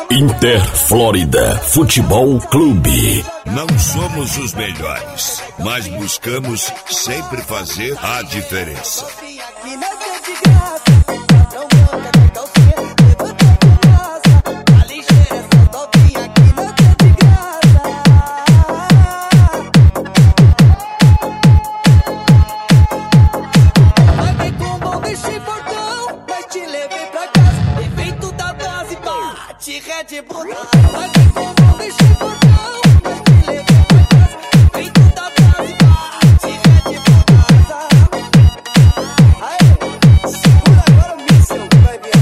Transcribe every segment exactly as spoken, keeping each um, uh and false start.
Inter Flórida Futebol Clube. Não somos os melhores, mas buscamos sempre fazer a diferença. Red Bull, vai ter como deixar portão, mas te levei pra casa, feito da base, bate Red Bull casa. Aê, segura agora o míssel, vai ver.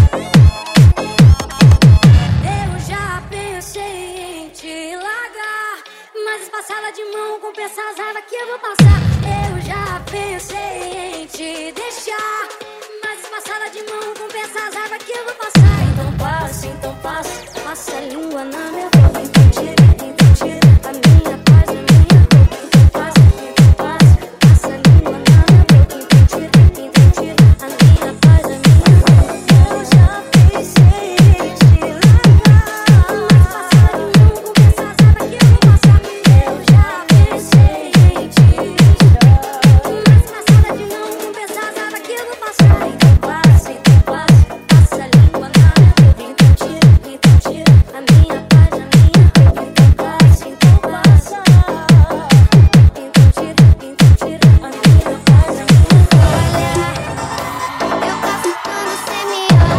Eu já pensei em te largar, mas passada de mão compensa as raivas que eu vou passar. Eu já pensei em te deixar, mas passada de mão compensa as raivas que eu vou passar. Então passa, então passa. Passa a língua na minha boca, então tira, então tira a minha paz, a minha boca, então passa, então passa. Passa a língua na minha boca, então tira, então tira a minha paz, a minha boca. Eu já pensei em te largar, mas passada de mão compensa as raivas que eu vou passar. Eu já pensei em te deixar, mas passada de mão compensa as raivas que eu vou passar. Então passa, então passa. Passa a língua na minha boca, então tira, então tira a minha paz, a minha boca, então passa, então passa. Então tira, então tira a minha paz, a minha boca. Olha, eu passo quando cê me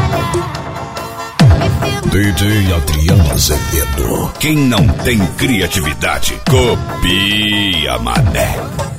olha. D J Adriano Azevedo. Quem não tem criatividade, copia, mané.